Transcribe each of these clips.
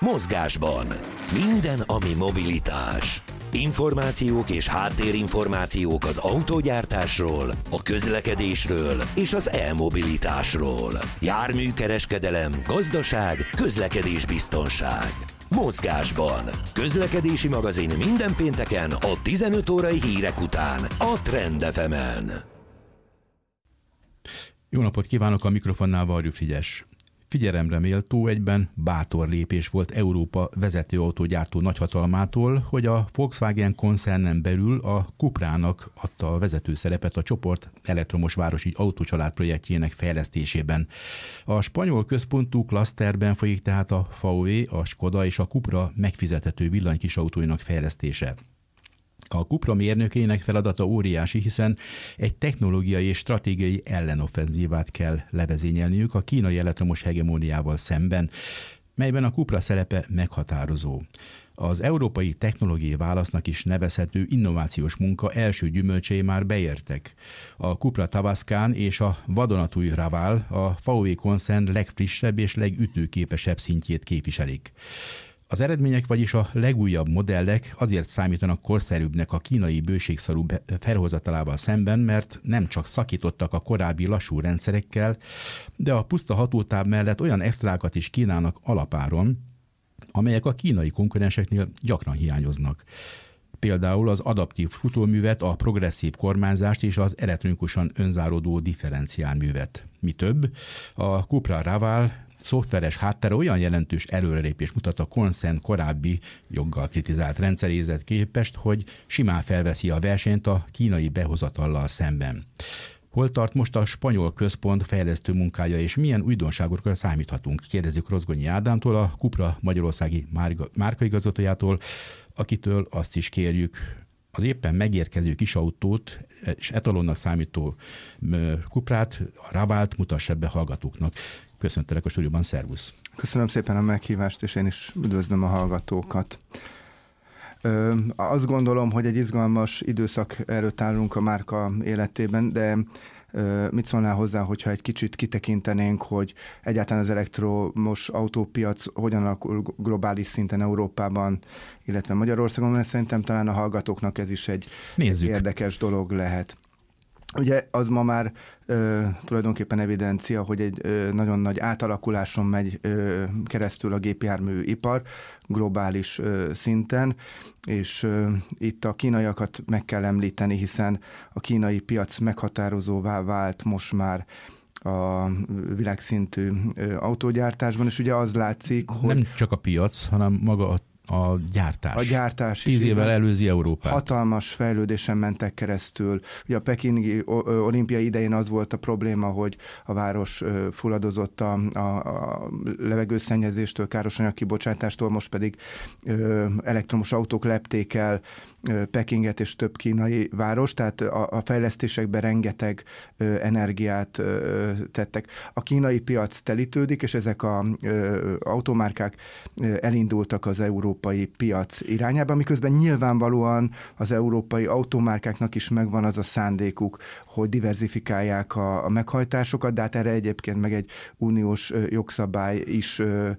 Mozgásban. Minden, ami mobilitás. Információk és háttérinformációk az autógyártásról, a közlekedésről és az e-mobilitásról. Járműkereskedelem, gazdaság, közlekedésbiztonság. Mozgásban. Közlekedési magazin minden pénteken a 15 órai hírek után a Trend FM-en. Jó napot kívánok, a mikrofonnál Varjú Frigyes. Figyelemre méltó, egyben bátor lépés volt Európa vezető autógyártó nagyhatalmától, hogy a Volkswagen koncernen belül a Cuprának adta a vezető szerepet a csoport elektromos városi autócsalád projektjének fejlesztésében. A spanyol központú klaszterben folyik tehát a VW, a Skoda és a Cupra megfizethető villanykisautóinak fejlesztése. A Cupra mérnökének feladata óriási, hiszen egy technológiai és stratégiai ellenoffenzívát kell levezényelniük a kínai elektromos hegemóniával szemben, melyben a Cupra szerepe meghatározó. Az európai technológiai válasznak is nevezhető innovációs munka első gyümölcsei már beértek. A Cupra Tavascan és a vadonatúj Raval a VW koncern legfrissebb és legütőképesebb szintjét képviselik. Az eredmények, vagyis a legújabb modellek azért számítanak korszerűbbnek a kínai bőségszarú felhozatalával szemben, mert nem csak szakítottak a korábbi lassú rendszerekkel, de a puszta hatótáv mellett olyan extrákat is kínálnak alapáron, amelyek a kínai konkurenseknél gyakran hiányoznak. Például az adaptív futóművet, a progresszív kormányzást és az elektronikusan önzáródó differenciálművet. Mi több, a Cupra Raval szoftveres háttere olyan jelentős előrelépés mutat a koncern korábbi joggal kritizált rendszeréhez képest, hogy simán felveszi a versenyt a kínai behozatallal szemben. Hol tart most a spanyol központ fejlesztő munkája, és milyen újdonságokra számíthatunk? Kérdezzük Rozgonyi Ádámtól, a Cupra magyarországi márkaigazgatójától, akitől azt is kérjük, az éppen megérkező kisautót és etalonnak számító Cuprát, a Ravalt mutassa be hallgatóknak. Köszöntelek a stúdióban, szervusz! Köszönöm szépen a meghívást, és én is üdvözlöm a hallgatókat. Azt gondolom, hogy egy izgalmas időszak előtt állunk a márka életében, de mit szólnál hozzá, hogyha egy kicsit kitekintenénk, hogy egyáltalán az elektromos autópiac hogyan alakul globális szinten Európában, illetve Magyarországon, mert szerintem talán a hallgatóknak ez is egy érdekes dolog lehet. Ugye az ma már tulajdonképpen evidencia, hogy egy nagyon nagy átalakuláson megy keresztül a gépjárműipar globális szinten, és itt a kínaiakat meg kell említeni, hiszen a kínai piac meghatározóvá vált most már a világszintű autógyártásban, és ugye az látszik, hogy... Nem csak a piac, hanem maga a gyártás. A gyártás 10 évvel előzi Európát. Hatalmas fejlődésen mentek keresztül. Ugye a pekingi olimpia idején az volt a probléma, hogy a város fulladozott a levegőszennyezéstől, káros anyagkibocsátástól, most pedig elektromos autók lepték el Pekinget és több kínai város, tehát a fejlesztésekben rengeteg energiát tettek. A kínai piac telítődik, és ezek az automárkák elindultak az európai piac irányába, miközben nyilvánvalóan az európai automárkáknak is megvan az a szándékuk, hogy diverzifikálják a meghajtásokat, de hát erre egyébként meg egy uniós jogszabály is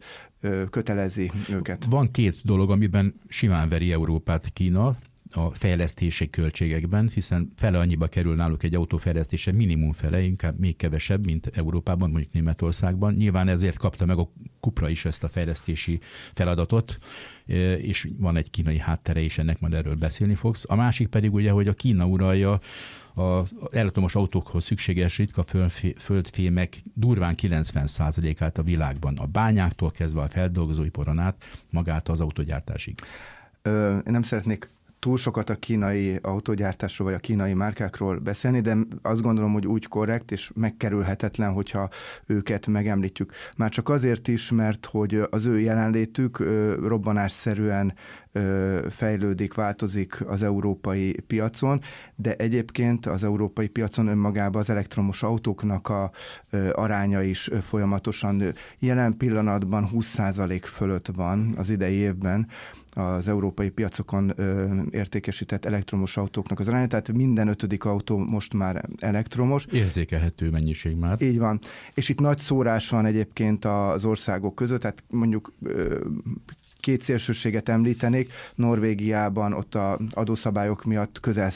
kötelezi őket. Van két dolog, amiben simán veri Európát Kína a fejlesztési költségekben, hiszen fele annyiba kerül náluk egy autófejlesztése, minimum fele, inkább még kevesebb, mint Európában, mondjuk Németországban. Nyilván ezért kapta meg a Cupra is ezt a fejlesztési feladatot, és van egy kínai háttere is, ennek majd erről beszélni fogsz. A másik pedig ugye, hogy a Kína uralja az elektromos autókhoz szükséges ritka földfémek durván 90%-át a világban. A bányáktól kezdve a feldolgozóiparon át magát az autógyártásig. Én nem szeretnék túl sokat a kínai autógyártásról vagy a kínai márkákról beszélni, de azt gondolom, hogy úgy korrekt és megkerülhetetlen, hogyha őket megemlítjük. Már csak azért is, mert hogy az ő jelenlétük robbanásszerűen fejlődik, változik az európai piacon, de egyébként az európai piacon önmagában az elektromos autóknak a aránya is folyamatosan nő. Jelen pillanatban 20% fölött van az idei évben az európai piacokon értékesített elektromos autóknak az aránya, tehát minden 5. autó most már elektromos. Érzékelhető mennyiség már. Így van. És itt nagy szórás van egyébként az országok között, tehát mondjuk két szélsőséget említenék. Norvégiában ott az adószabályok miatt közel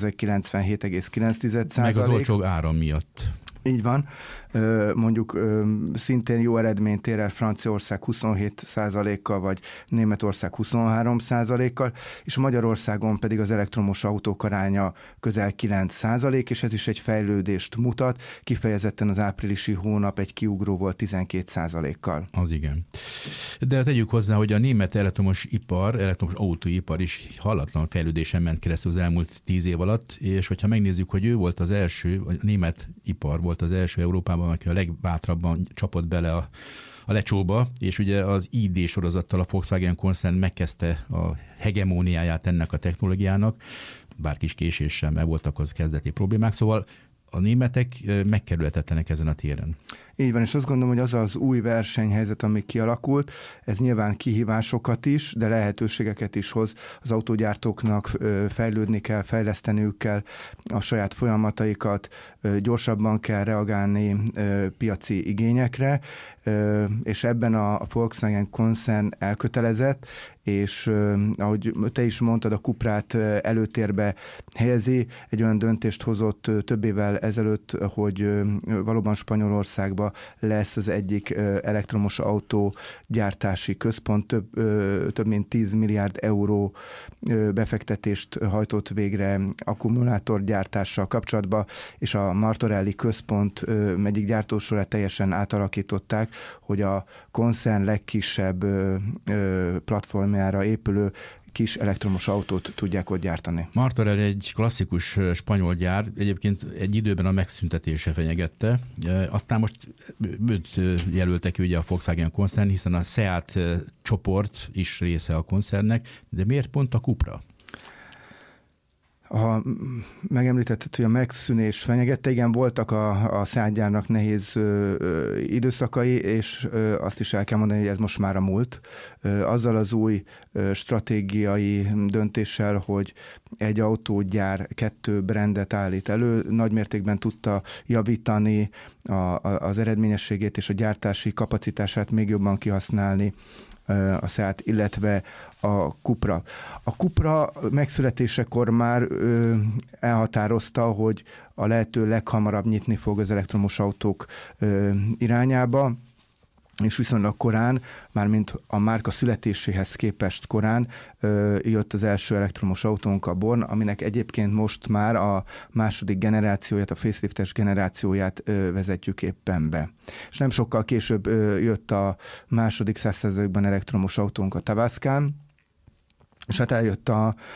197,9%. Meg az olcsó áram miatt. Így van. Mondjuk szintén jó eredményt ér el Franciaország 27%-kal, vagy Németország 23%-kal, és Magyarországon pedig az elektromos autók aránya közel 9%, és ez is egy fejlődést mutat. Kifejezetten az áprilisi hónap egy kiugró volt 12%-kal. Az igen. De tegyük hozzá, hogy a német elektromos autóipar is hallatlan fejlődésen ment keresztül az elmúlt 10 év alatt, és hogyha megnézzük, hogy ő volt az első, a német ipar volt az első Európában, aki a legbátrabban csapott bele a lecsóba, és ugye az ID sorozattal a Volkswagen koncern megkezdte a hegemóniáját ennek a technológiának, bár kis késéssel, mert voltak az kezdeti problémák, szóval a németek megkerülhetetlenek ezen a téren. Így van, és azt gondolom, hogy az az új versenyhelyzet, ami kialakult, ez nyilván kihívásokat is, de lehetőségeket is hoz. Az autógyártóknak fejlődni kell, fejleszteniük kell a saját folyamataikat, gyorsabban kell reagálni piaci igényekre, és ebben a Volkswagen koncern elkötelezett, és ahogy te is mondtad, a Cuprát előtérbe helyezi, egy olyan döntést hozott több évvel ezelőtt, hogy valóban Spanyolországban lesz az egyik elektromos autó gyártási központ, több mint 10 milliárd euró befektetést hajtott végre akkumulátorgyártással kapcsolatban, és a Martorelli központ egyik gyártósorát teljesen átalakították, hogy a koncern legkisebb platformjára épülő kis elektromos autót tudják ott gyártani. Martorell egy klasszikus spanyol gyár, egyébként egy időben a megszüntetése fenyegette, aztán most őt jelöltek ki ugye a Volkswagen koncern, hiszen a Seat csoport is része a koncernnek, de miért pont a Cupra? Megemlítetted, hogy a megszűnés fenyegette, igen, voltak a Seat gyárnak nehéz időszakai, és azt is el kell mondani, hogy ez most már a múlt. Azzal az új stratégiai döntéssel, hogy egy autógyár 2 brandet állít elő, nagymértékben tudta javítani az eredményességét és a gyártási kapacitását még jobban kihasználni a Seat, illetve a Cupra. A Cupra megszületésekor már elhatározta, hogy a lehető leghamarabb nyitni fog az elektromos autók irányába, és viszonylag korán, mármint a márka születéséhez képest korán jött az első elektromos autónk, a Born, aminek egyébként most már a második generációját, a faceliftes generációját vezetjük éppen be. És nem sokkal később jött a második százszerzalékban elektromos autónk, a Tavascan, és hát eljött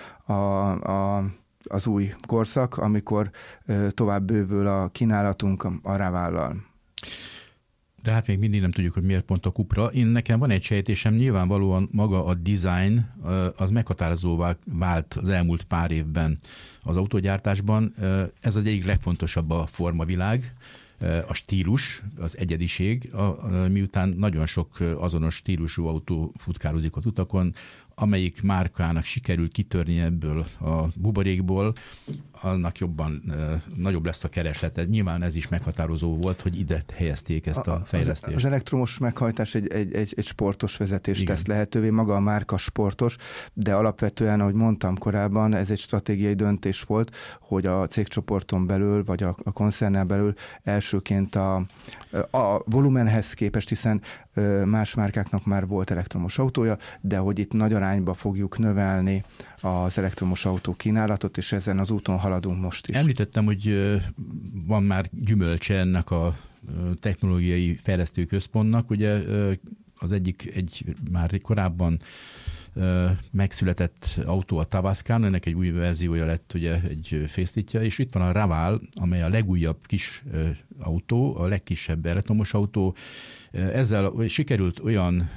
az új korszak, amikor tovább bővül a kínálatunk a Ravallal. De hát még mindig nem tudjuk, hogy miért pont a Cupra. Nekem van egy sejtésem, nyilvánvalóan maga a design az meghatározóvá vált az elmúlt pár évben az autógyártásban. Ez az egyik legfontosabb a formavilág, a stílus, az egyediség, miután nagyon sok azonos stílusú autó futkározik az utakon, amelyik márkának sikerül kitörni ebből a buborékból, annak nagyobb lesz a kereslete. Nyilván ez is meghatározó volt, hogy ide helyezték ezt a fejlesztést. Az elektromos meghajtás egy sportos vezetést tesz lehetővé, maga a márka sportos, de alapvetően, ahogy mondtam korábban, ez egy stratégiai döntés volt, hogy a cégcsoporton belül, vagy a koncernen belül elsőként a volumenhez képest, hiszen más márkáknak már volt elektromos autója, de hogy itt nagy arányba fogjuk növelni az elektromos autó kínálatot, és ezen az úton haladunk most is. Említettem, hogy van már gyümölcse ennek a technológiai fejlesztő központnak. Ugye az egy már korábban megszületett autó a Tavascan, ennek egy új verziója lett ugye egy faceliftje, és itt van a Raval, amely a legújabb kis autó, a legkisebb elektromos autó, Ezzel sikerült olyan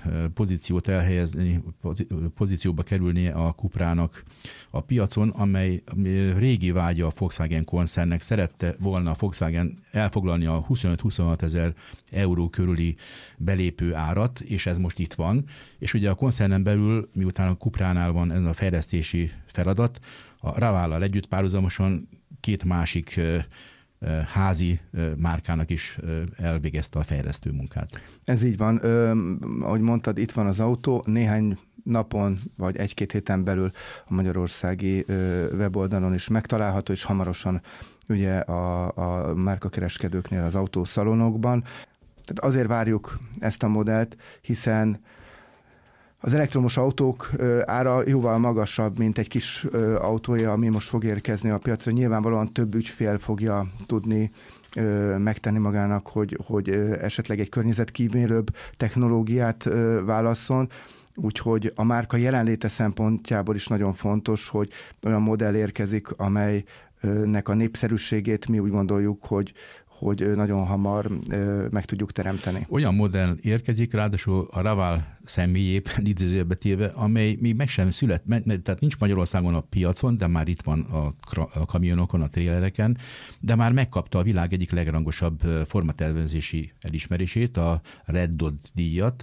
pozícióba kerülni a Cuprának a piacon, amely régi vágya a Volkswagen koncernnek. Szerette volna a Volkswagen elfoglalni a 25-26 ezer euró körüli belépő árat, és ez most itt van. És ugye a koncernen belül, miután a Cupránál van ez a fejlesztési feladat, a Ravállal együtt párhuzamosan két másik házi márkának is elvégezte a fejlesztő munkát. Ez így van. Ahogy mondtad, itt van az autó, néhány napon vagy egy-két héten belül a magyarországi weboldalon is megtalálható, és hamarosan ugye a márkakereskedőknél, az autószalonokban. Tehát azért várjuk ezt a modellt, hiszen az elektromos autók ára jóval magasabb, mint egy kis autója, ami most fog érkezni a piacra. Nyilvánvalóan több ügyfél fogja tudni megtenni magának, hogy esetleg egy környezetkímélőbb technológiát válasszon. Úgyhogy a márka jelenléte szempontjából is nagyon fontos, hogy olyan modell érkezik, amelynek a népszerűségét mi úgy gondoljuk, hogy nagyon hamar meg tudjuk teremteni. Olyan modell érkezik, ráadásul a Raval személyében idézőjelbe téve, amely még meg sem szület, tehát nincs Magyarországon a piacon, de már itt van a kamionokon, a trélereken, de már megkapta a világ egyik legrangosabb formatervezési elismerését, a Red Dot díjat.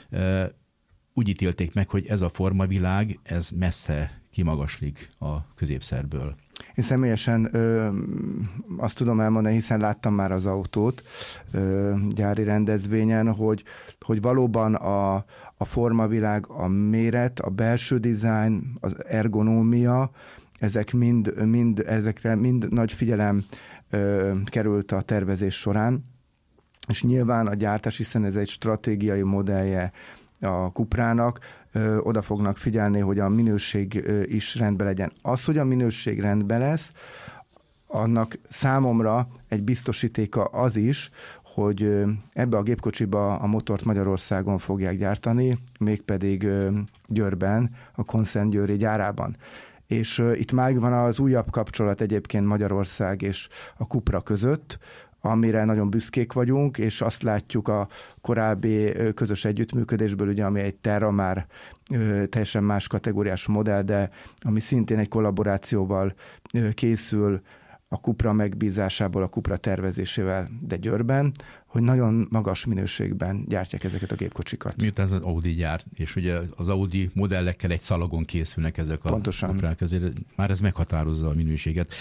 Úgy ítélték meg, hogy ez a formavilág, ez messze kimagaslik a középszerből. Én személyesen azt tudom elmondani, hiszen láttam már az autót gyári rendezvényen, hogy valóban a formavilág, a méret, a belső dizájn, az ergonómia, ezekre mind nagy figyelem került a tervezés során, és nyilván a gyártás, hiszen ez egy stratégiai modellje a Cuprának, oda fognak figyelni, hogy a minőség is rendben legyen. Az, hogy a minőség rendben lesz, annak számomra egy biztosítéka az is, hogy ebbe a gépkocsiba a motort Magyarországon fogják gyártani, mégpedig Győrben, a koncern győri gyárában. És itt már van az újabb kapcsolat egyébként Magyarország és a Cupra között, amire nagyon büszkék vagyunk, és azt látjuk a korábbi közös együttműködésből, ugye, ami egy Terra már teljesen más kategóriás modell, de ami szintén egy kollaborációval készül a Cupra megbízásából, a Cupra tervezésével, de Győrben, hogy nagyon magas minőségben gyártják ezeket a gépkocsikat. Miután az Audi gyárt, és ugye az Audi modellekkel egy szalagon készülnek ezek a Cuprák, ezért már ez meghatározza a minőséget.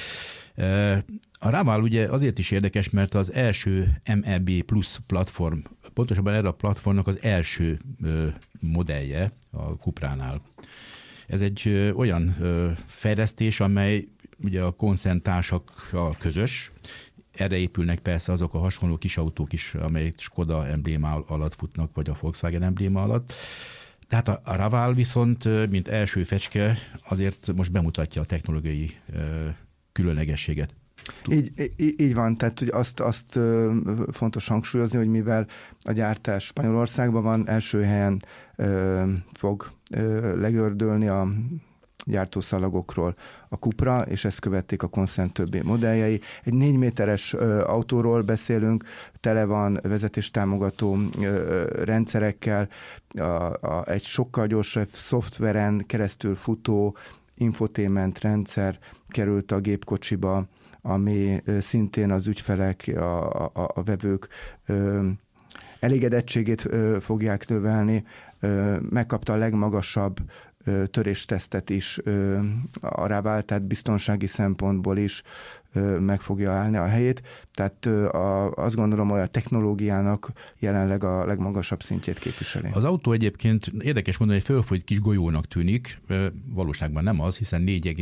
A Raval ugye azért is érdekes, mert az első MEB Plus platform, pontosabban erre a platformnak az első modellje a Cupránál. Ez egy olyan fejlesztés, amely ugye a koncerntársakkal közös. Erre épülnek persze azok a hasonló kis autók is, amelyek Skoda embléma alatt futnak, vagy a Volkswagen embléma alatt. Tehát a Raval viszont, mint első fecske, azért most bemutatja a technológiai különlegességet. Így van, tehát hogy azt fontos hangsúlyozni, hogy mivel a gyártás Spanyolországban van, első helyen fog legördölni a gyártószalagokról a Cupra, és ezt követték a koncern többi modelljei. Egy 4 méteres autóról beszélünk, tele van vezetéstámogató rendszerekkel, egy sokkal gyorsabb szoftveren keresztül futó infotainment rendszer került a gépkocsiba, ami szintén az ügyfelek, a vevők elégedettségét fogják növelni. Megkapta a legmagasabb töréstesztet is a Raval, tehát biztonsági szempontból is meg fogja állni a helyét. Tehát azt gondolom, hogy a technológiának jelenleg a legmagasabb szintjét képviseli. Az autó egyébként érdekes mondani, hogy fölfolyt kis golyónak tűnik, valóságban nem az, hiszen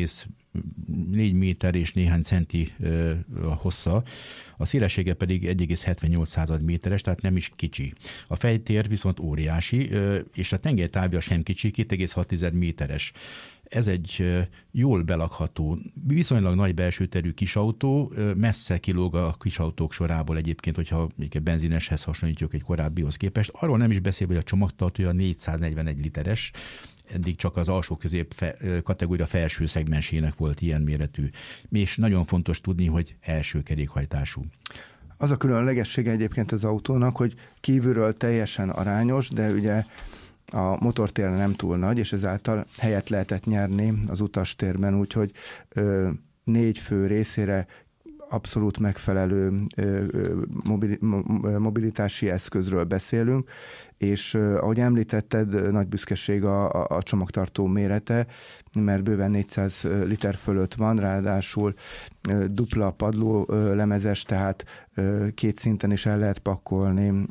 4,4 méter és néhány centi a hossza, a szélessége pedig 1,78 méteres, tehát nem is kicsi. A fejtér viszont óriási, és a tengelytávja sem kicsi, 2,6 méteres. Ez egy jól belakható, viszonylag nagy belső terű kisautó, messze kilóg a kisautók sorából egyébként, hogyha egy benzineshez hasonlítjuk egy korábbihoz képest. Arról nem is beszélve, hogy a csomagtartója 441 literes, eddig csak az alsó közép kategória felső szegmensének volt ilyen méretű. És nagyon fontos tudni, hogy első kerékhajtású. Az a különlegessége egyébként az autónak, hogy kívülről teljesen arányos, de ugye a motortér nem túl nagy, és ezáltal helyet lehetett nyerni az utastérben, úgyhogy 4 fő részére abszolút megfelelő mobilitási eszközről beszélünk, és ahogy említetted, nagy büszkeség a csomagtartó mérete, mert bőven 400 liter fölött van, ráadásul dupla padló lemezes, tehát 2 szinten is el lehet pakkolni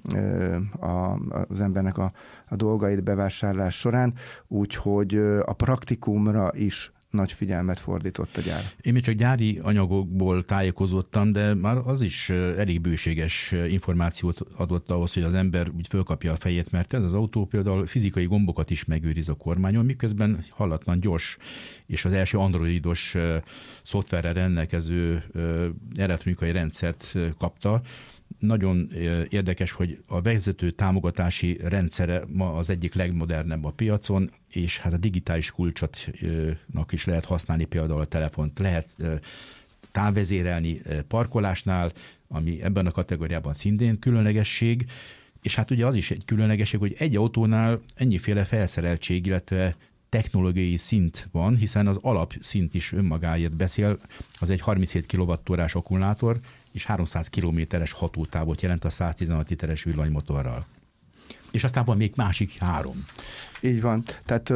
az embernek a dolgait bevásárlás során, úgyhogy a praktikumra is nagy figyelmet fordított a gyár. Én még csak gyári anyagokból tájékozottam, de már az is elég bőséges információt adott ahhoz, hogy az ember úgy fölkapja a fejét, mert ez az autó például fizikai gombokat is megőriz a kormányon, miközben hallatlan gyors, és az első androidos szoftverrel rendelkező elektronikai rendszert kapta. Nagyon érdekes, hogy a vezető támogatási rendszere ma az egyik legmodernebb a piacon, és hát a digitális kulcsotnak is lehet használni, például a telefont lehet távvezérelni parkolásnál, ami ebben a kategóriában szintén különlegesség, és hát ugye az is egy különlegesség, hogy egy autónál ennyiféle felszereltség, illetve technológiai szint van, hiszen az alapszint is önmagáért beszél, az egy 37 kWh akkumulátor, és 300 kilométeres hatótávot jelent a 116 literes villanymotorral. És aztán van még másik 3. Így van. Tehát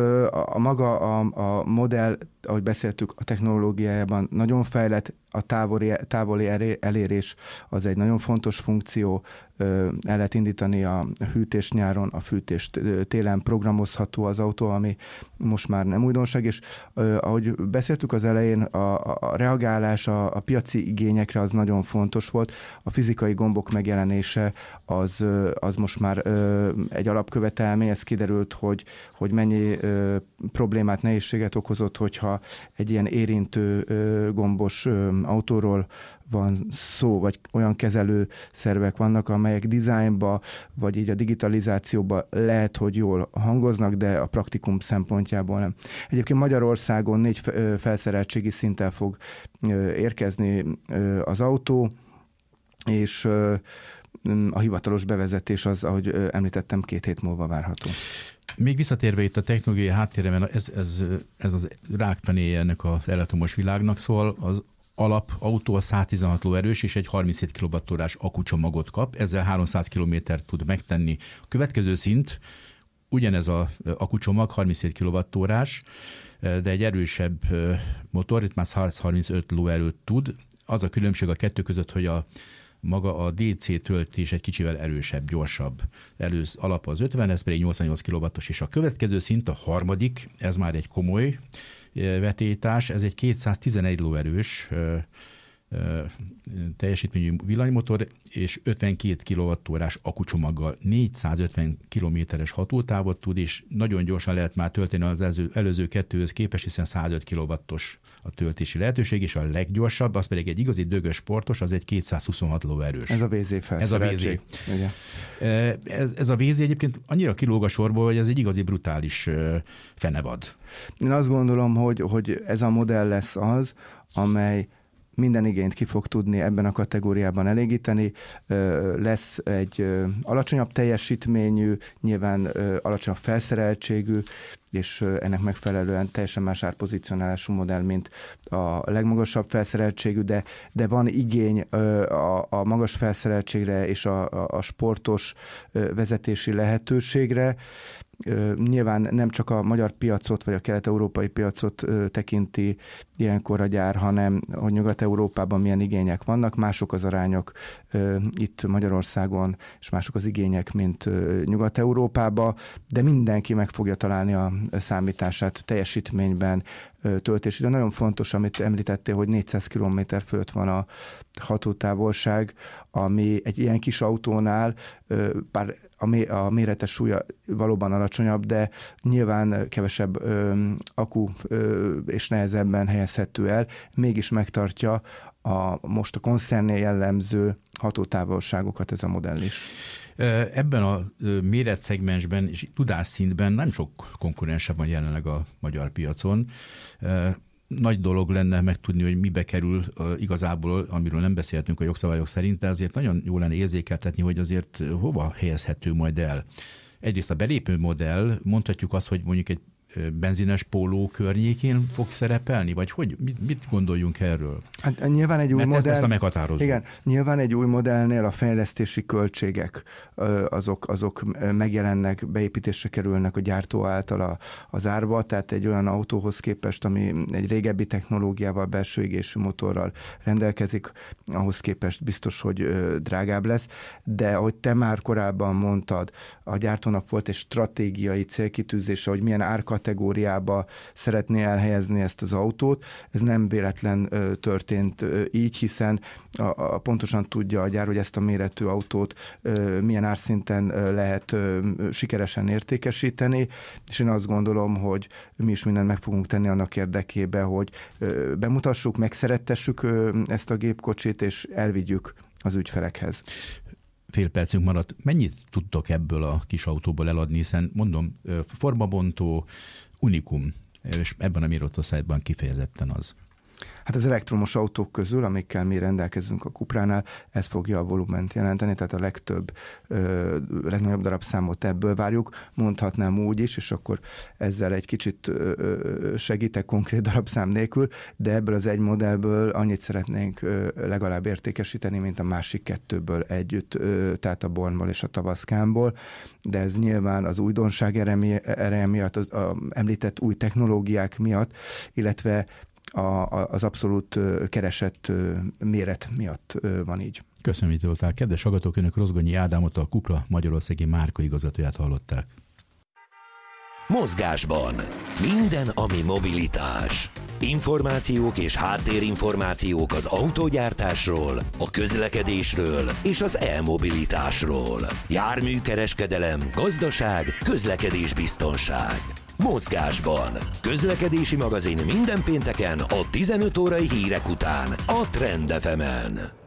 a modell, ahogy beszéltük, a technológiájában nagyon fejlett, a távoli elérés az egy nagyon fontos funkció, el lehet indítani a hűtés nyáron, a fűtés télen, programozható az autó, ami most már nem újdonság, és ahogy beszéltük az elején, a reagálás a piaci igényekre az nagyon fontos volt. A fizikai gombok megjelenése az most már egy alapkövetelmény, ez kiderült, hogy mennyi problémát, nehézséget okozott, hogyha egy ilyen érintő gombos autóról van szó, vagy olyan kezelő szervek vannak, amelyek dizájnba, vagy így a digitalizációba lehet, hogy jól hangoznak, de a praktikum szempontjából nem. Egyébként Magyarországon 4 felszereltségi szinttel fog érkezni az autó, és a hivatalos bevezetés az, ahogy említettem, 2 hét múlva várható. Még visszatérve itt a technológiai háttérre, mert ez az rákfenéje ennek az elektromos világnak, szóval az alapautó a 116 lóerős és egy 37 kWh akkucsomagot kap, ezzel 300 kilométert tud megtenni. A következő szint ugyanez az akkucsomag 37 kWh, de egy erősebb motor, itt már 135 lóerőt tud. Az a különbség a kettő között, hogy maga a DC töltés egy kicsivel erősebb, gyorsabb. Alap az 50, ez pedig 88 kW-os, és a következő szint, a harmadik, ez már egy komoly vetélytás, ez egy 211 lóerős teljesítményű villanymotor, és 52 kWh akkucsomaggal 450 kilométeres hatótávot tud, és nagyon gyorsan lehet már tölteni az előző 2-höz képest, hiszen 105 kW-os a töltési lehetőség, és a leggyorsabb, az pedig egy igazi dögös sportos, az egy 226 lóerős. Ez a VZ felszereltség. Ez a VZ egyébként annyira kilóg a sorból, hogy ez egy igazi brutális fenevad. Én azt gondolom, hogy ez a modell lesz az, amely minden igényt ki fog tudni ebben a kategóriában elégíteni. Lesz egy alacsonyabb teljesítményű, nyilván alacsonyabb felszereltségű, és ennek megfelelően teljesen más árpozicionálású modell, mint a legmagasabb felszereltségű, de van igény a magas felszereltségre és a sportos vezetési lehetőségre. Nyilván nem csak a magyar piacot, vagy a kelet-európai piacot tekinti ilyenkor a gyár, hanem hogy Nyugat-Európában milyen igények vannak, mások az arányok itt Magyarországon, és mások az igények, mint Nyugat-Európában, de mindenki meg fogja találni a számítását teljesítményben, töltés. De nagyon fontos, amit említettél, hogy 400 km fölött van a hatótávolság, ami egy ilyen kis autónál, bár a méretes súlya valóban alacsonyabb, de nyilván kevesebb akku és nehezebben helyezhető el, mégis megtartja most a koncernél jellemző hatótávolságokat ez a modell is. Ebben a méretszegmensben és tudásszintben nem sok konkurense van jelenleg a magyar piacon. nagy dolog lenne megtudni, hogy mibe kerül igazából, amiről nem beszéltünk a jogszabályok szerint, de azért nagyon jó lenne érzékeltetni, hogy azért hova helyezhető majd el. Egyrészt a belépő modell, mondhatjuk azt, hogy mondjuk egy benzines póló környékén fog szerepelni, vagy hogy? Mit gondoljunk erről? Hát, nyilván egy új modell. Ez lesz a meghatározó. Igen, nyilván egy új modellnél a fejlesztési költségek azok megjelennek, beépítésre kerülnek a gyártó által az árba, tehát egy olyan autóhoz képest, ami egy régebbi technológiával, belső égésű motorral rendelkezik, ahhoz képest biztos, hogy drágább lesz, de ahogy te már korábban mondtad, a gyártónak volt egy stratégiai célkitűzése, hogy milyen árkategóriába szeretné elhelyezni ezt az autót. Ez nem véletlen történt így, hiszen pontosan tudja a gyár, hogy ezt a méretű autót milyen árszinten lehet sikeresen értékesíteni, és én azt gondolom, hogy mi is mindent meg fogunk tenni annak érdekében, hogy bemutassuk, megszerettessük ezt a gépkocsit, és elvigyük az ügyfelekhez. Fél percünk maradt. Mennyit tudtok ebből a kis autóból eladni, hiszen mondom, formabontó, unikum, és ebben a mérosztásban kifejezetten az. Hát az elektromos autók közül, amikkel mi rendelkezünk a Cupránál, ez fogja a volument jelenteni, tehát a legnagyobb darabszámot ebből várjuk. Mondhatnám úgy is, és akkor ezzel egy kicsit segítek konkrét darabszám nélkül, de ebből az egy modellből annyit szeretnénk legalább értékesíteni, mint a másik kettőből együtt, tehát a Bornból és a Tavascanból, de ez nyilván az újdonság ereje miatt, az említett új technológiák miatt, illetve az abszolút keresett méret miatt van így. Köszönöm, hogy itt voltál. Kedves hallgatók, önök Rozgonyi Ádámot, a Cupra magyarországi márkaigazgatóját hallották. Mozgásban minden, ami mobilitás. Információk és háttérinformációk az autógyártásról, a közlekedésről és az e-mobilitásról. Járműkereskedelem, gazdaság, közlekedésbiztonság. Mozgásban. Közlekedési magazin minden pénteken a 15 órai hírek után a Trend FM-en.